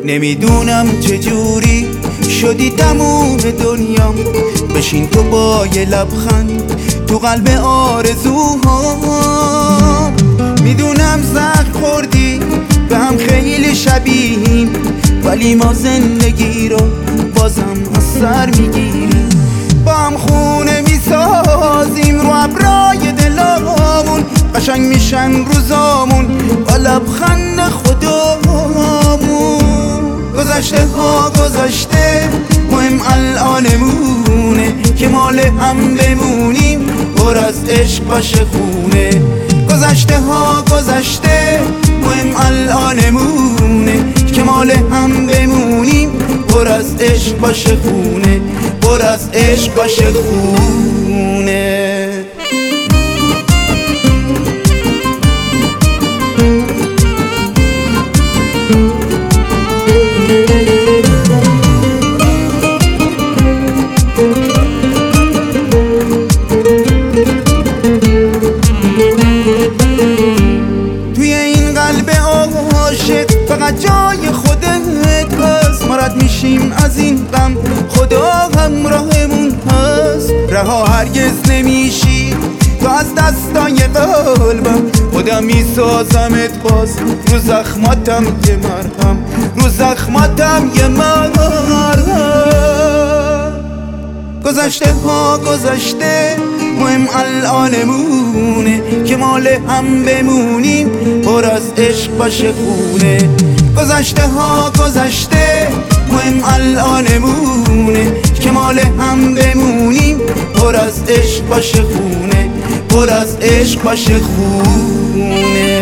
نمیدونم چجوری شدی تموم دنیام. بشین تو با یه لبخند تو قلب آرزوهام. میدونم زخم خوردی به هم خیلی شبیهیم، ولی ما زندگی رو بازم از سر میگیریم. با هم خونه میسازیم رو ابرای دلامون، قشنگ میشن روزامون با لبخند خدامون. گذشته ها گذشته، مهم الانمونه که مال هم بمونیم پر از عشق باشه خونه. گذشته ها گذشته، مهم الانمونه که مال هم بمونیم پر از عشق باشه خونه، پر از عشق باشه خونه. توی این قلب عاشق فقط جای خودت هست. ما رد میشیم از این غم، خدا همراهمون هست. رها هرگز نمیشی تو از دستای قلبم، خودم میسازمت باز رو زخماتم یه مرهم، رو زخماتم یه مرهم. گذشته ها گذشته، مهم الانمونه که مال هم بمونیم پر از عشق باشه خونه. گذشته ها گذشته، مهم الانمونه که مال هم بمونیم پر از عشق باشه خونه، پر از عشق باشه خونه.